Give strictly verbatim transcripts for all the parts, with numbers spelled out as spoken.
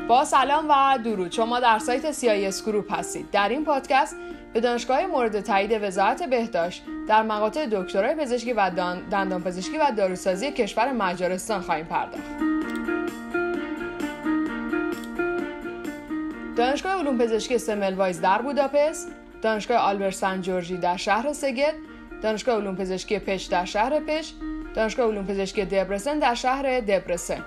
با سلام و درود، شما در سایت سی آی اس گروپ هستید. در این پادکست به دانشگاه مورد تایید وزارت بهداشت در مقاطع دکترای پزشکی و دندان پزشکی و داروسازی کشور مجارستان خواهیم پرداخت. دانشگاه علوم پزشکی سملوایز در بوداپست، دانشگاه آلبرت سن جورجی در شهر سگد، دانشگاه علوم پزشکی پچ در شهر پچ، دانشگاه علوم پزشکی دبرسن در شهر دبرسن.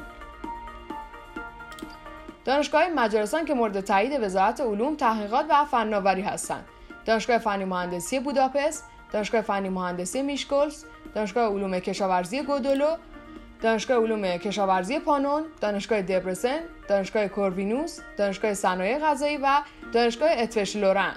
دانشگاه مجارستان که مورد تایید وزارت علوم، تحقیقات و فناوری هستند: دانشگاه فنی مهندسی بوداپست، دانشگاه فنی مهندسی میشکولز، دانشگاه علوم کشاورزی گودولو، دانشگاه علوم کشاورزی پانون، دانشگاه دبرسن، دانشگاه کوروینوس، دانشگاه صنایع غذایی و دانشگاه اتفش لورن.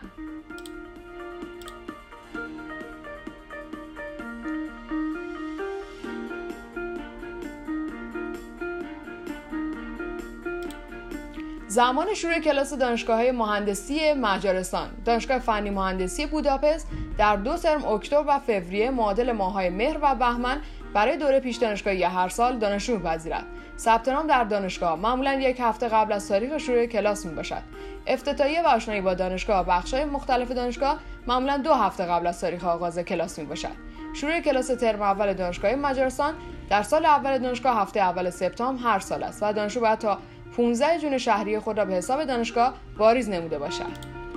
زمان شروع کلاس دانشگاه‌های مهندسی مجارستان: دانشگاه فنی مهندسی بوداپست در دو ترم اکتبر و فوریه معادل ماه‌های مهر و بهمن برای دوره پیش دانشگاهی هر سال دانشجو می‌پذیرد. ثبت نام در دانشگاه معمولاً یک هفته قبل از تاریخ شروع کلاس می‌باشد. افتتاحیه و آشنایی با دانشگاه و بخش‌های مختلف دانشگاه معمولاً دو هفته قبل از تاریخ آغاز کلاس می‌باشد. شروع کلاس ترم اول دانشگاه مجارستان در سال اول دانشگاه هفته اول سپتامبر هر سال است و دانشجو باید تا پانزده جون شهری خود را به حساب دانشگاه واریز نموده باشد.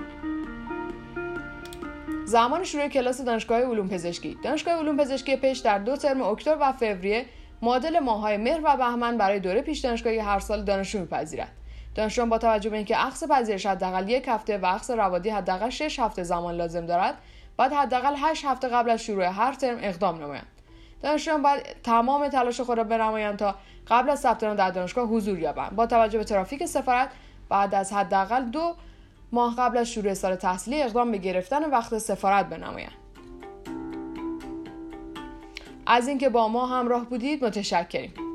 زمان شروع کلاس دانشگاه علوم پزشکی: دانشگاه علوم پزشکی پچ در دو ترم اکتبر و فوریه معادل ماه‌های مهر و بهمن برای دوره پیش دانشگاهی هر سال دانشجو می‌پذیرد. دانشجویان با توجه به اینکه اخذ پذیرش حداقل یک هفته و اخذ روادی حداقل شش هفته زمان لازم دارد، باید حداقل هشت هفته قبل از شروع هر ترم اقدام نمایند. دانشجویان باید تمام تلاش خود را بنمایند تا قبل از ثبت نام در دانشگاه حضور یابند. با توجه به ترافیک سفارت بعد از حداقل دو ماه قبل از شروع سال تحصیلی اقدام به گرفتن وقت سفارت بنمایند. از اینکه با ما همراه بودید متشکریم.